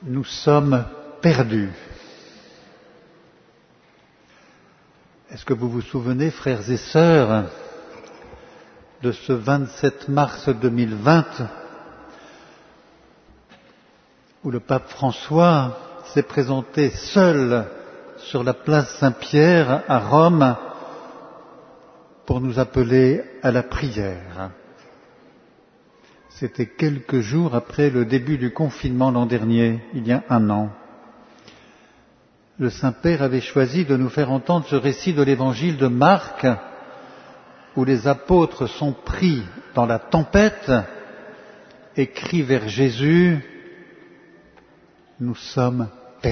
Nous sommes perdus. Est-ce que vous vous souvenez, frères et sœurs, de ce 27 mars 2020 où le pape François s'est présenté seul sur la place Saint-Pierre à Rome pour nous appeler à la prière. C'était quelques jours après le début du confinement l'an dernier, il y a 1 an. Le Saint-Père avait choisi de nous faire entendre ce récit de l'évangile de Marc, où les apôtres sont pris dans la tempête et crient vers Jésus « Nous sommes perdus ».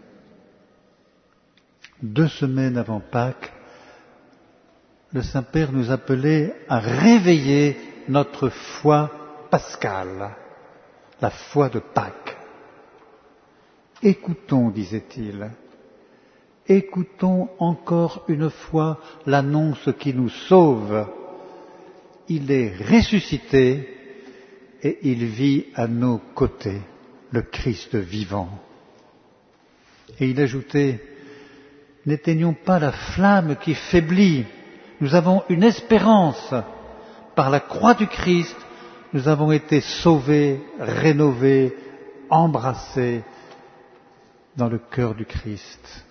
2 semaines avant Pâques, le Saint-Père nous appelait à réveiller notre foi pascale, la foi de Pâques. Écoutons, disait-il, écoutons encore une fois l'annonce qui nous sauve. Il est ressuscité et il vit à nos côtés, le Christ vivant. Et il ajoutait, n'éteignons pas la flamme qui faiblit. Nous avons une espérance. Par la croix du Christ, nous avons été sauvés, rénovés, embrassés dans le cœur du Christ.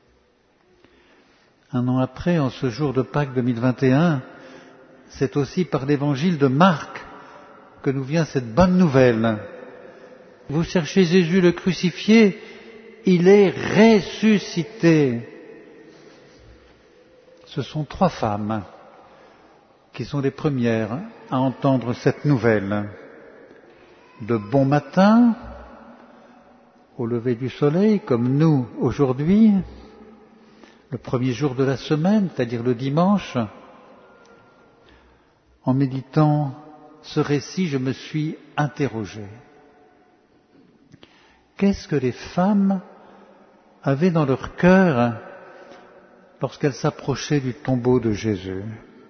1 an après, en ce jour de Pâques 2021, c'est aussi par l'évangile de Marc que nous vient cette bonne nouvelle. Vous cherchez Jésus le crucifié, il est ressuscité. Ce sont 3 femmes qui sont les premières à entendre cette nouvelle. De bon matin, au lever du soleil, comme nous aujourd'hui, le premier jour de la semaine, c'est-à-dire le dimanche, en méditant ce récit, je me suis interrogé. Qu'est-ce que les femmes avaient dans leur cœur lorsqu'elles s'approchaient du tombeau de Jésus ?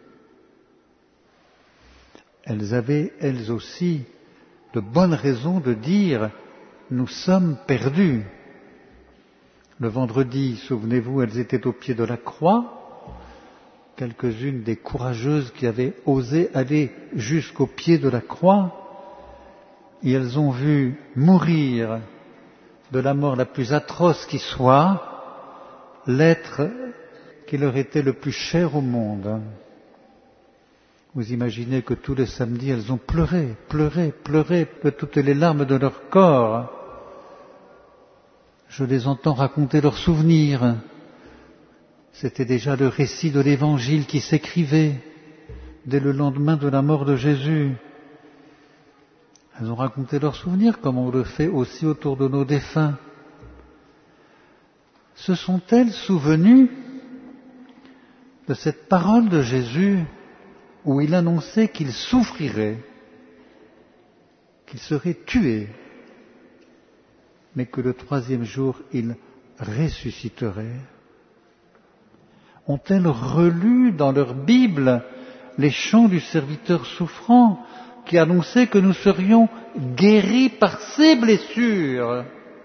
Elles avaient, elles aussi, de bonnes raisons de dire « nous sommes perdus ». Le vendredi, souvenez-vous, elles étaient au pied de la croix, quelques-unes des courageuses qui avaient osé aller jusqu'au pied de la croix, et elles ont vu mourir de la mort la plus atroce qui soit l'être qui leur était le plus cher au monde. Vous imaginez que tous les samedis, elles ont pleuré de toutes les larmes de leur corps. Je les entends raconter leurs souvenirs. C'était déjà le récit de l'Évangile qui s'écrivait dès le lendemain de la mort de Jésus. Elles ont raconté leurs souvenirs comme on le fait aussi autour de nos défunts. Se sont-elles souvenues de cette parole de Jésus où il annonçait qu'il souffrirait, qu'il serait tué, mais que le 3e jour, il ressusciterait? Ont-elles relu dans leur Bible les chants du serviteur souffrant qui annonçait que nous serions guéris par ses blessures?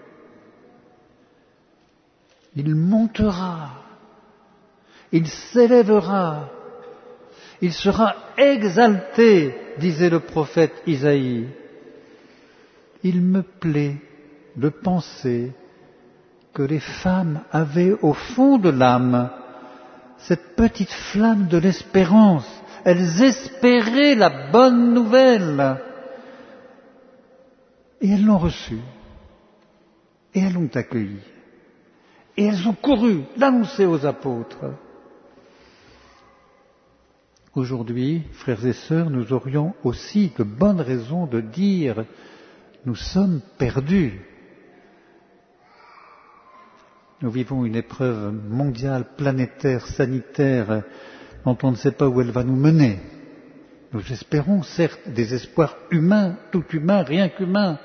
Il montera, il s'élèvera, il sera exalté, disait le prophète Isaïe. Il me plaît de penser que les femmes avaient au fond de l'âme cette petite flamme de l'espérance. Elles espéraient la bonne nouvelle. Et elles l'ont reçue. Et elles l'ont accueillie. Et elles ont couru l'annoncer aux apôtres. Aujourd'hui, frères et sœurs, nous aurions aussi de bonnes raisons de dire « nous sommes perdus ». Nous vivons une épreuve mondiale, planétaire, sanitaire, dont on ne sait pas où elle va nous mener. Nous espérons, certes, des espoirs humains, tout humain, rien qu'humain.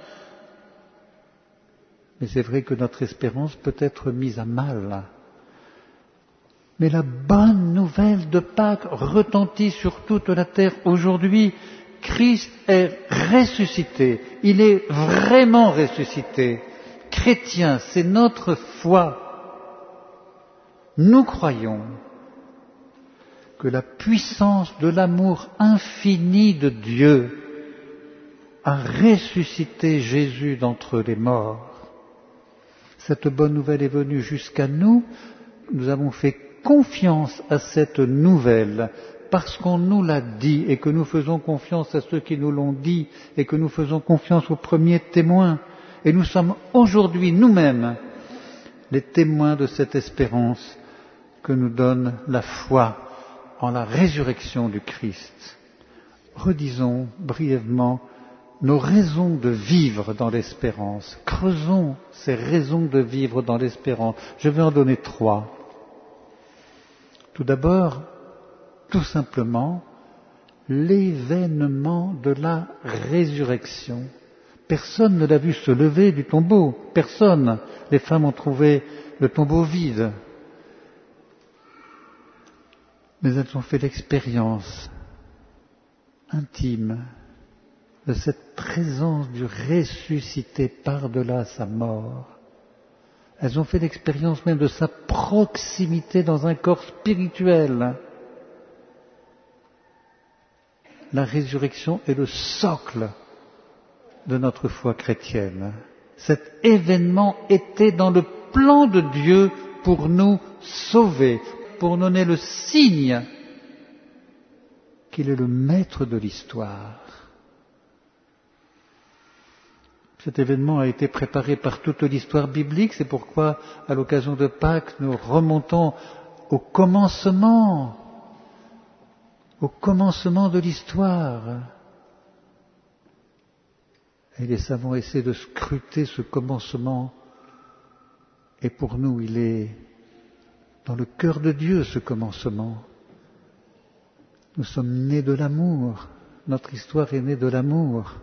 Mais c'est vrai que notre espérance peut être mise à mal. Mais la bonne nouvelle de Pâques retentit sur toute la terre aujourd'hui. Christ est ressuscité. Il est vraiment ressuscité. chrétiens, c'est notre foi. Nous croyons que la puissance de l'amour infini de Dieu a ressuscité Jésus d'entre les morts. Cette bonne nouvelle est venue jusqu'à nous. Nous avons fait confiance à cette nouvelle parce qu'on nous l'a dit et que nous faisons confiance à ceux qui nous l'ont dit et que nous faisons confiance aux premiers témoins. Et nous sommes aujourd'hui nous-mêmes les témoins de cette espérance que nous donne la foi en la résurrection du Christ. Redisons brièvement nos raisons de vivre dans l'espérance. Creusons ces raisons de vivre dans l'espérance. Je vais en donner 3. Tout d'abord, tout simplement, l'événement de la résurrection. Personne ne l'a vu se lever du tombeau. Personne. Les femmes ont trouvé le tombeau vide. Mais elles ont fait l'expérience intime de cette présence du ressuscité par-delà sa mort. Elles ont fait l'expérience même de sa proximité dans un corps spirituel. La résurrection est le socle de notre foi chrétienne. Cet événement était dans le plan de Dieu pour nous sauver, pour nous donner le signe qu'il est le maître de l'histoire. Cet événement a été préparé par toute l'histoire biblique, c'est pourquoi, à l'occasion de Pâques, nous remontons au commencement de l'histoire. Et les savants essaient de scruter ce commencement, et pour nous, il est dans le cœur de Dieu, ce commencement. Nous sommes nés de l'amour, notre histoire est née de l'amour.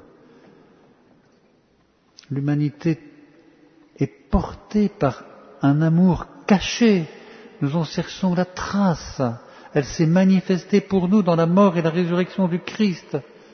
L'humanité est portée par un amour caché. Nous en cherchons la trace. Elle s'est manifestée pour nous dans la mort et la résurrection du Christ.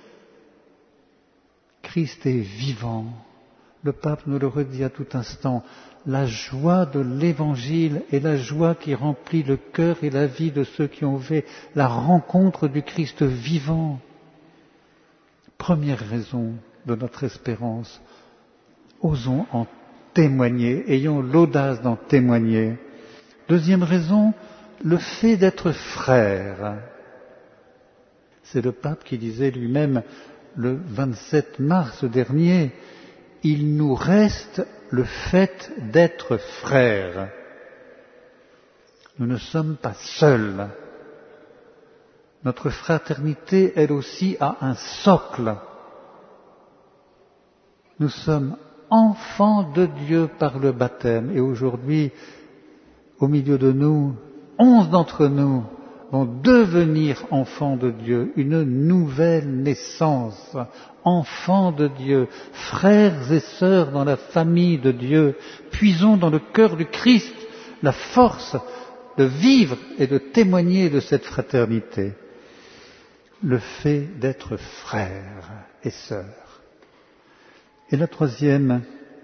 Christ est vivant. Le pape nous le redit à tout instant. La joie de l'Évangile est la joie qui remplit le cœur et la vie de ceux qui ont fait la rencontre du Christ vivant. Première raison de notre espérance. Osons en témoigner, ayons l'audace d'en témoigner. Deuxième raison, le fait d'être frère. C'est le pape qui disait lui-même le 27 mars dernier, il nous reste le fait d'être frères. Nous ne sommes pas seuls. Notre fraternité, elle aussi, a un socle. Nous sommes enfants de Dieu par le baptême. Et aujourd'hui, au milieu de nous, 11 d'entre nous vont devenir enfants de Dieu, une nouvelle naissance, enfants de Dieu, frères et sœurs dans la famille de Dieu. Puisons dans le cœur du Christ la force de vivre et de témoigner de cette fraternité. Le fait d'être frères et sœurs. Et la troisième,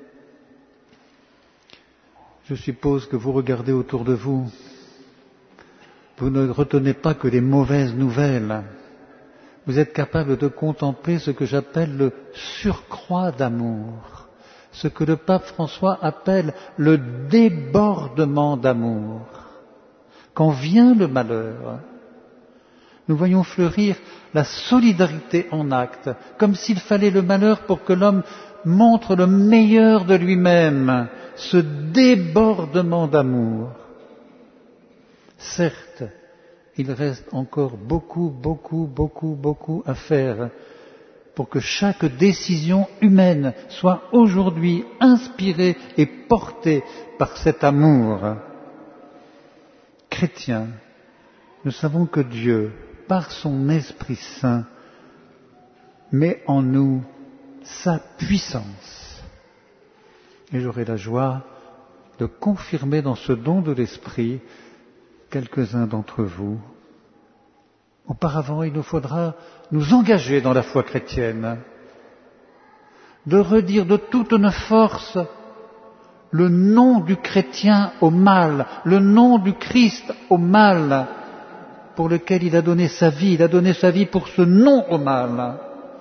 je suppose que vous regardez autour de vous, vous ne retenez pas que les mauvaises nouvelles. Vous êtes capable de contempler ce que j'appelle le surcroît d'amour, ce que le pape François appelle le débordement d'amour. Quand vient le malheur, nous voyons fleurir la solidarité en acte, comme s'il fallait le malheur pour que l'homme montre le meilleur de lui-même, ce débordement d'amour. Certes, il reste encore beaucoup à faire pour que chaque décision humaine soit aujourd'hui inspirée et portée par cet amour. Chrétiens, nous savons que Dieu, par son Esprit Saint, met en nous sa puissance. Et j'aurai la joie de confirmer dans ce don de l'Esprit quelques-uns d'entre vous. Auparavant, il nous faudra nous engager dans la foi chrétienne, de redire de toute nos forces le non du chrétien au mal, le non du Christ au mal, pour lequel il a donné sa vie. Il a donné sa vie pour ce non au mal.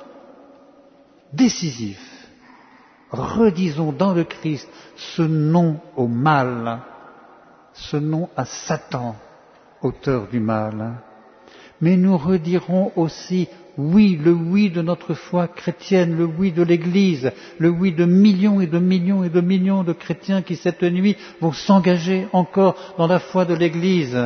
Décisif. Redisons dans le Christ ce non au mal, ce non à Satan, auteur du mal. Mais nous redirons aussi oui, le oui de notre foi chrétienne, le oui de l'Église, le oui de millions et de millions et de millions de chrétiens qui cette nuit vont s'engager encore dans la foi de l'Église.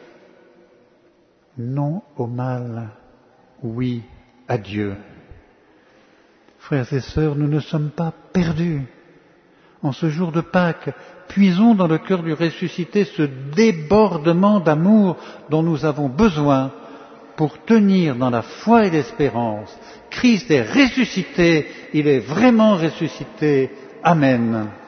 Non au mal, oui à Dieu. Frères et sœurs, nous ne sommes pas perdus. En ce jour de Pâques, puisons dans le cœur du ressuscité ce débordement d'amour dont nous avons besoin pour tenir dans la foi et l'espérance. Christ est ressuscité, il est vraiment ressuscité. Amen.